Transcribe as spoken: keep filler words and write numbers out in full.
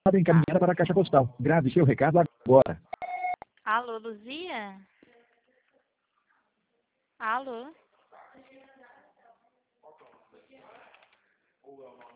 Ah, encaminhada para a caixa postal. Grave seu recado agora. alô, Luzia? Alô?